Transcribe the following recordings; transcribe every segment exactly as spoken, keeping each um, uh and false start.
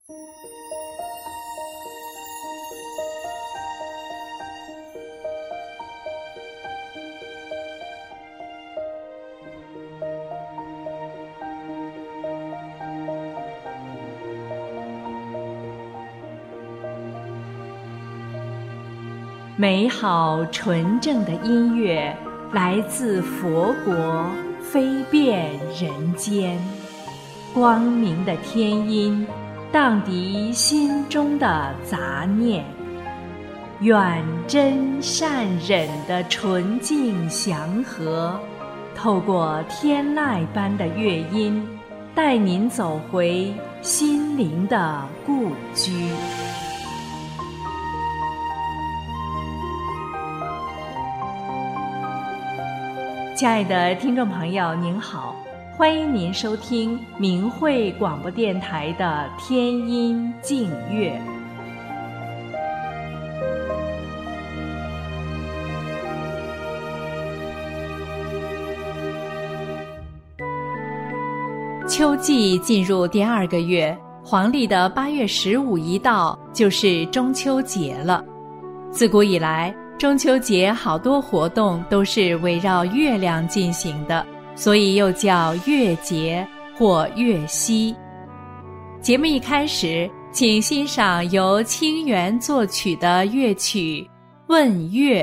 美好纯正的音乐来自佛国，飞遍人间。光明的天音荡涤心中的杂念，愿真善忍的纯净祥和，透过天籁般的乐音，带您走回心灵的故居。亲爱的听众朋友您好，欢迎您收听明慧广播电台的天音静乐。秋季进入第二个月，黄历的八月十五一到，就是中秋节了。自古以来，中秋节好多活动都是围绕月亮进行的，所以又叫月节或月夕。节目一开始，请欣赏由清源作曲的乐曲《问月》。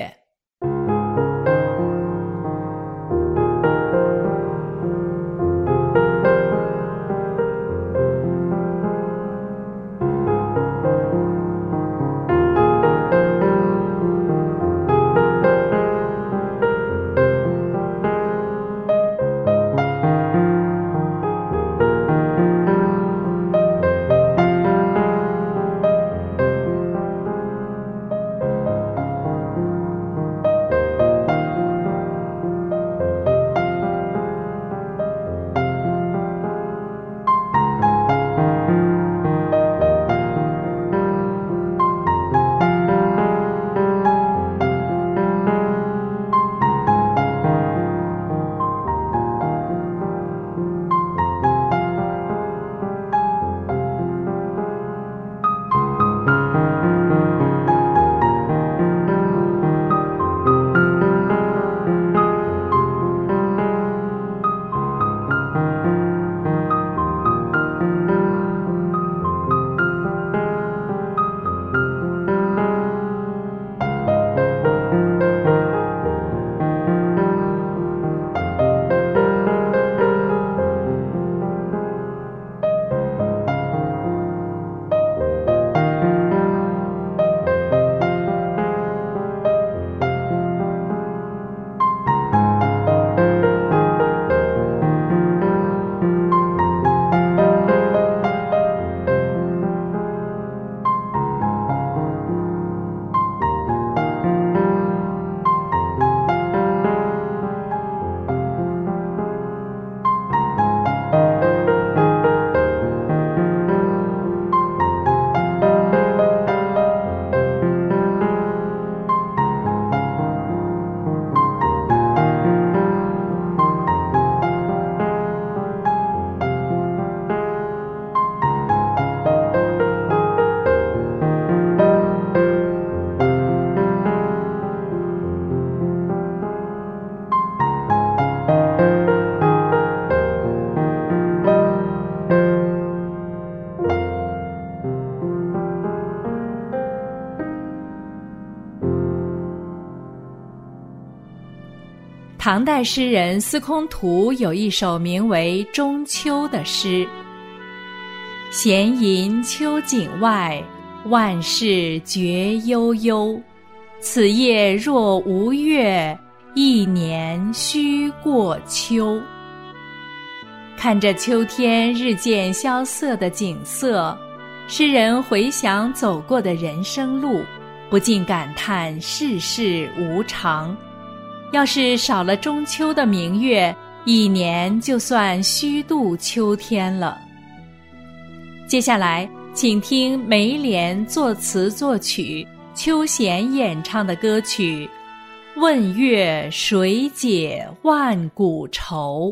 唐代诗人司空图有一首名为《中秋》的诗：闲吟秋景外，万事觉悠悠。此夜若无月，一年须过秋。看着秋天日渐萧瑟的景色，诗人回想走过的人生路，不禁感叹世事无常。要是少了中秋的明月，一年就算虚度秋天了。接下来，请听梅莲作词作曲，邱贤演唱的歌曲《问月谁解万古愁》。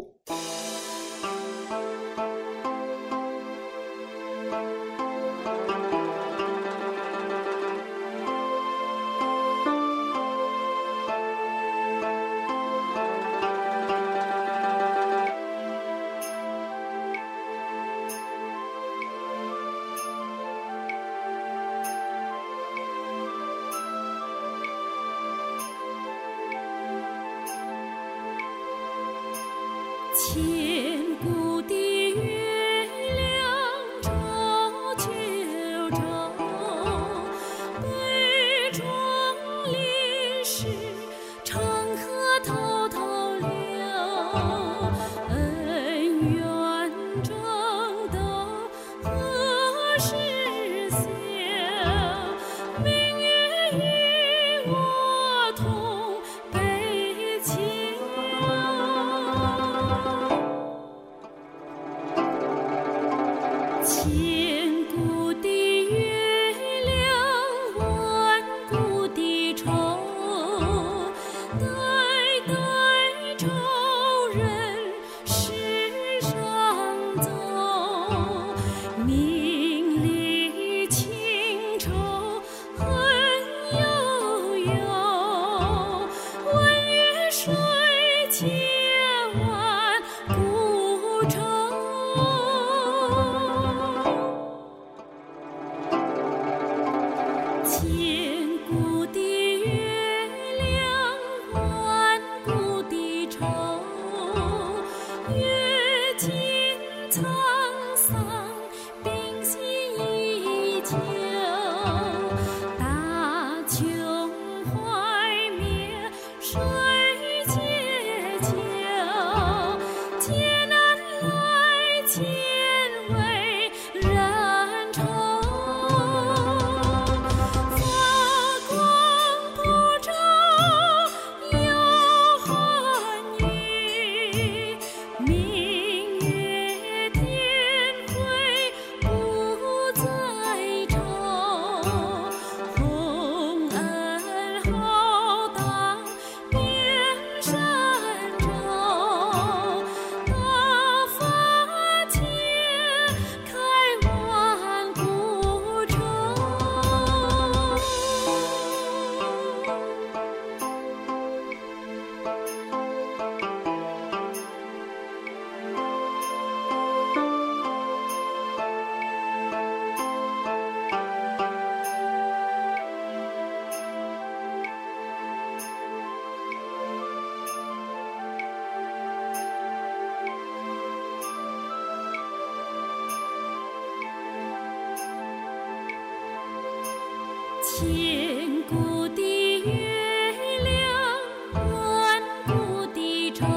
千古的月亮，万古的愁，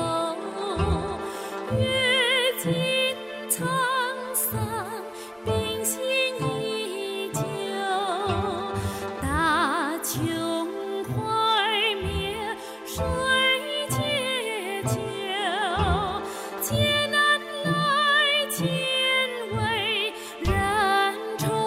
阅尽沧桑，冰心依旧。大穷怀灭，水解救，艰难来艰为人愁。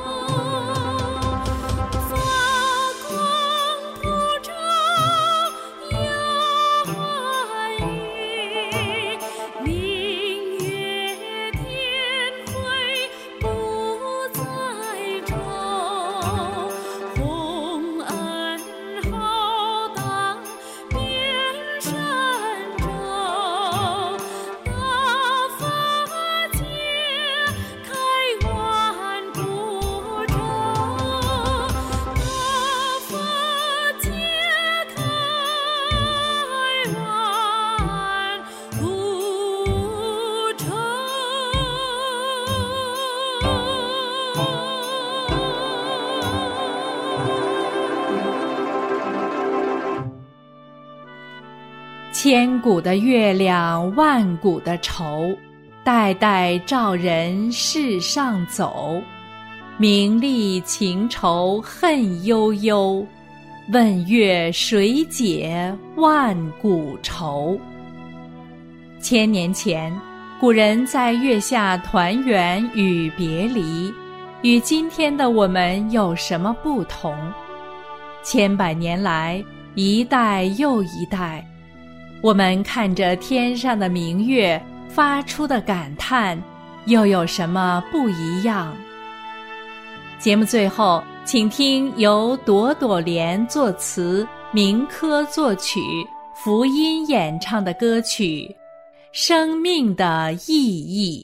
千古的月亮，万古的愁，代代照人世上走。名利情仇恨悠悠，问月谁解万古愁？千年前，古人在月下团圆与别离，与今天的我们有什么不同？千百年来，一代又一代，我们看着天上的明月发出的感叹，又有什么不一样？节目最后，请听由朵朵莲作词，明珂作曲，福音演唱的歌曲《生命的意义》。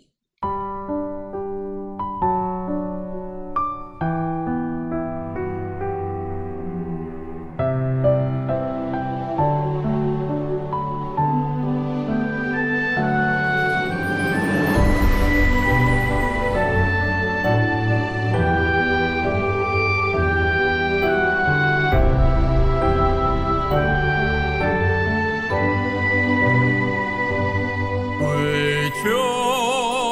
为求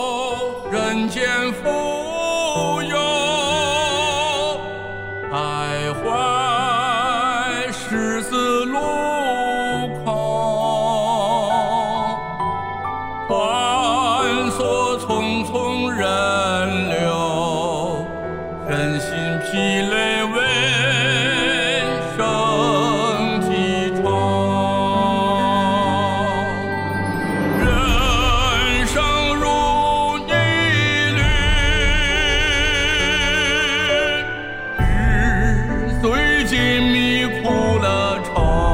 身心疲累为身体长。人生如逆旅，日虽紧密苦了长。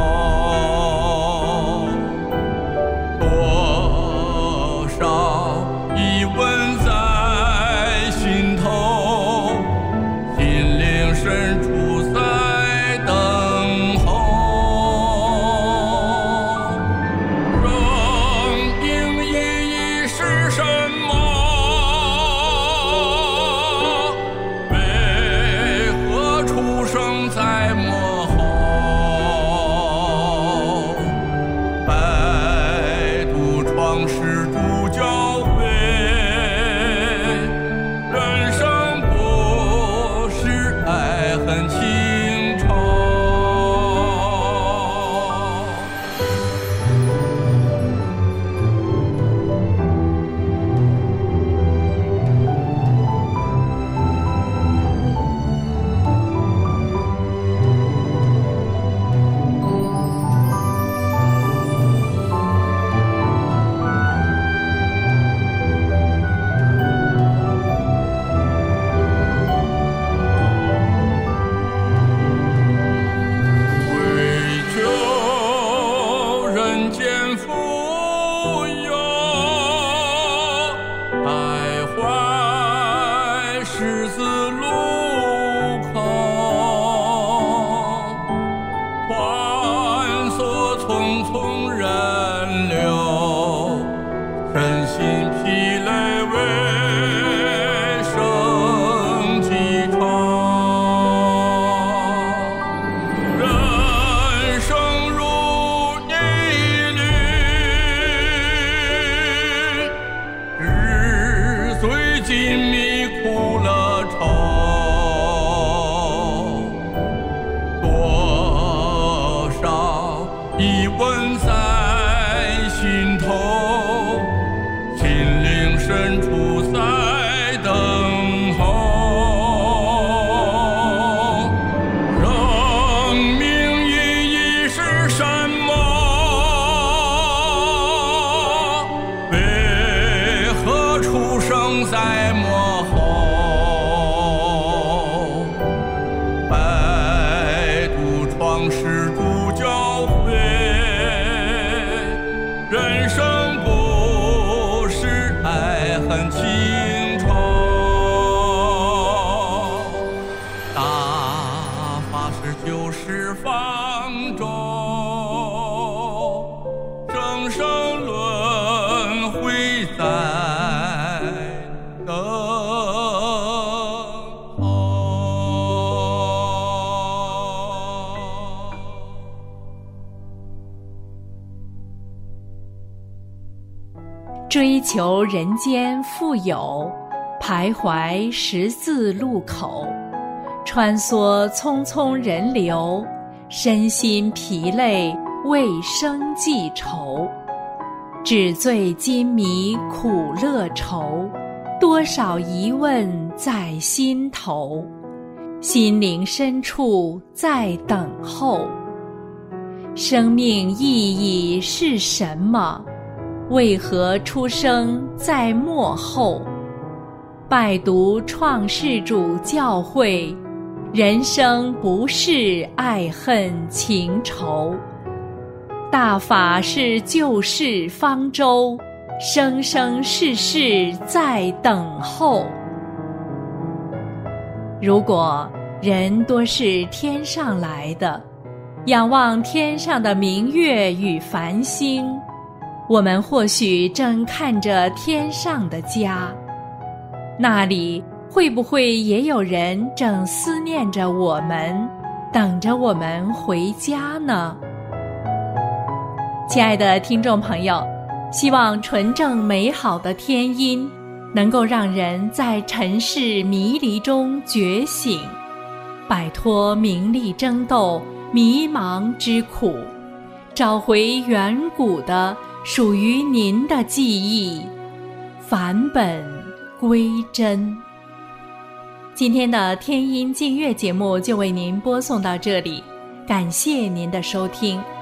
多少疑问在心头，心灵深处在等候。生命意义是什么？为何出生在幕后？百度创世主教会，人生不是爱恨情仇。为求人间富有，徘徊十字路口，穿梭匆匆人流，身心疲累为身体长。人生如逆旅，日虽紧密苦了愁。多少疑问在心头，心灵深处在等候。生命意义是什么？为何出生在幕后？百度创世主教会，人生不是爱恨情仇。大法师就是方舟，生生轮回在等候。 追求人间富有，徘徊十字路口，穿梭匆匆人流，身心疲累为生计愁。纸醉金迷苦乐愁，多少疑问在心头，心灵深处在等候。生命意义是什么？为何出生在末后？拜读创世主教诲，人生不是爱恨情仇。大法是救世方舟，生生世世在等候。如果人多是天上来的，仰望天上的明月与繁星，我们或许正看着天上的家，那里会不会也有人正思念着我们，等着我们回家呢？亲爱的听众朋友，希望纯正美好的天音能够让人在尘世迷离中觉醒，摆脱名利争斗、迷茫之苦，找回远古的属于您的记忆，返本归真。 今天的天音静乐节目就为您播送到这里，感谢您的收听。